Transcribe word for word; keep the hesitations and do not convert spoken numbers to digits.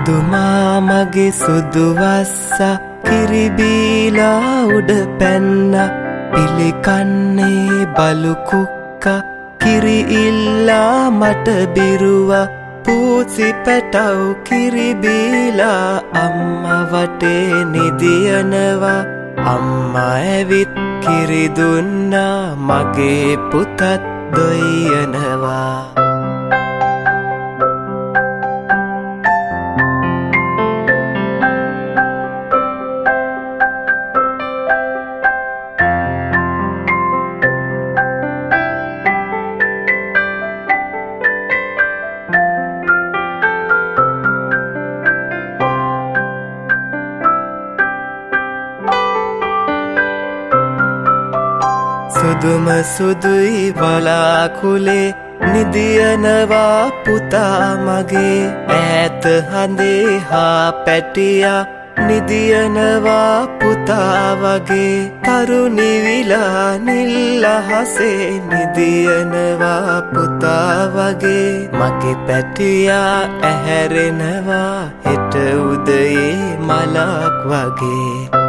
සුදුමා මගේ සුදුවස්ස කිරිබීලා උඩ පැන්න පිළිකන්නේ බලු කුක්ක කිරි ඉල්ලා මට බිරුව පූසි පැටව් කිරිබීලා අම්මා වටේ නිදියනවා අම්මා ඇවිත් කිරි දුන්නා මගේ පුතත් දොයියනවා සුදුම සුදුයි වලාකුලේ නිදියනවා පුතා මගේ ඈත හඳේ හා පැටියා නිදියනවා පුතා වගේ තරුණිවිලා නිල් අහසේ නිදියනවා පුතා වගේ මගේ පැටියා ඇහැරෙනවා හෙට උදයේ මලක් වගේ